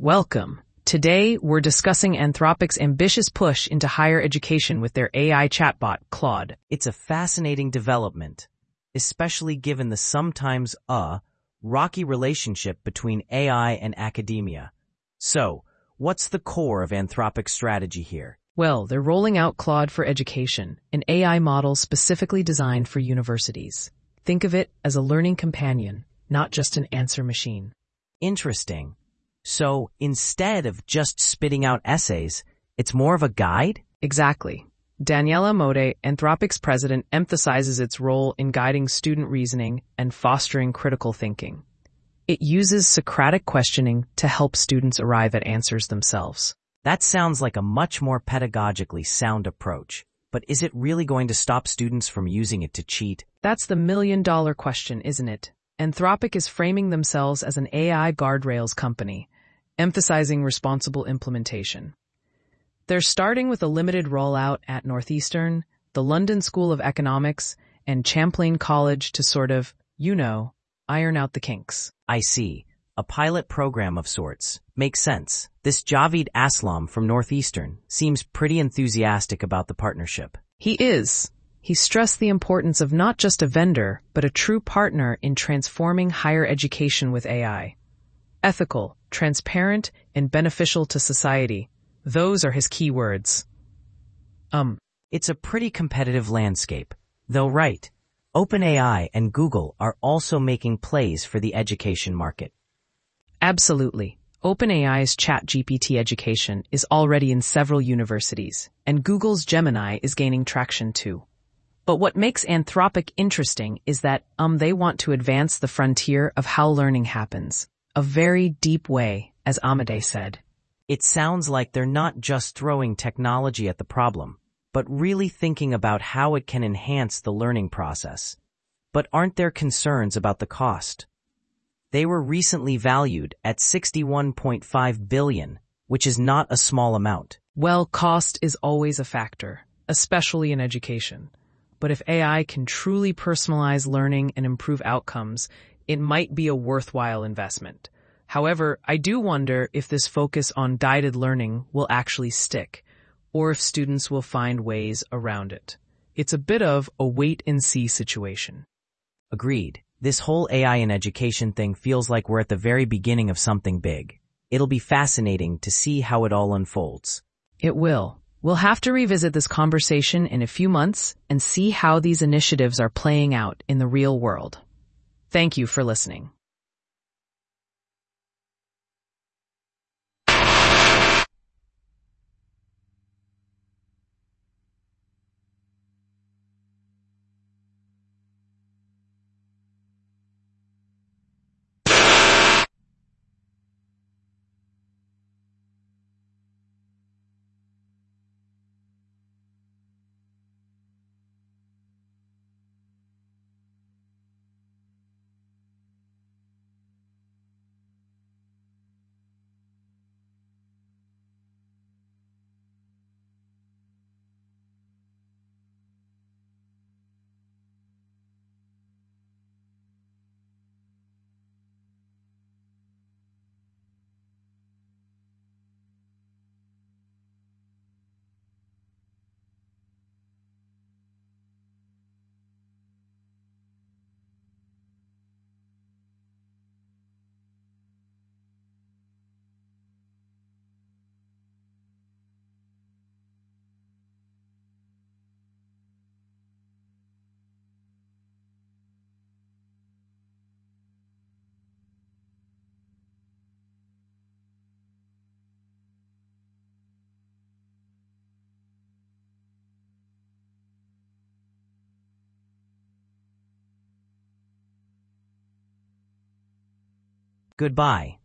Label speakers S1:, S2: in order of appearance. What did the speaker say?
S1: Welcome. Today, we're discussing Anthropic's ambitious push into higher education with their AI chatbot, Claude.
S2: It's a fascinating development, especially given the sometimes rocky relationship between AI and academia. So, what's the core of Anthropic's strategy here?
S1: Well, they're rolling out Claude for Education, an AI model specifically designed for universities. Think of it as a learning companion, not just an answer machine.
S2: Interesting. So, instead of just spitting out essays, it's more of a guide?
S1: Exactly. Daniela Mode, Anthropic's president, emphasizes its role in guiding student reasoning and fostering critical thinking. It uses Socratic questioning to help students arrive at answers themselves.
S2: That sounds like a much more pedagogically sound approach. But is it really going to stop students from using it to cheat?
S1: That's the million-dollar question, isn't it? Anthropic is framing themselves as an AI guardrails company, emphasizing responsible implementation. They're starting with a limited rollout at Northeastern, the London School of Economics, and Champlain College to sort of, iron out the kinks.
S2: I see. A pilot program of sorts. Makes sense. This Javid Aslam from Northeastern seems pretty enthusiastic about the partnership.
S1: He is. He stressed the importance of not just a vendor, but a true partner in transforming higher education with AI. Ethical, transparent, and beneficial to society. Those are his key words.
S2: It's a pretty competitive landscape. Though right, OpenAI and Google are also making plays for the education market.
S1: Absolutely. OpenAI's ChatGPT Education is already in several universities, and Google's Gemini is gaining traction too. But what makes Anthropic interesting is that, they want to advance the frontier of how learning happens. A very deep way, as Amade said.
S2: It sounds like they're not just throwing technology at the problem, but really thinking about how it can enhance the learning process. But aren't there concerns about the cost? They were recently valued at $61.5 billion, which is not a small amount.
S1: Well, cost is always a factor, especially in education. But if AI can truly personalize learning and improve outcomes, it might be a worthwhile investment. However, I do wonder if this focus on guided learning will actually stick, or if students will find ways around it. It's a bit of a wait-and-see situation.
S2: Agreed. This whole AI in education thing feels like we're at the very beginning of something big. It'll be fascinating to see how it all unfolds.
S1: It will. We'll have to revisit this conversation in a few months and see how these initiatives are playing out in the real world. Thank you for listening.
S2: Goodbye.